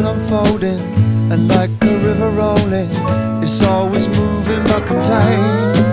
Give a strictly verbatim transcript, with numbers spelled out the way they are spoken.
still unfolding, and like a river rolling, it's always moving but contained.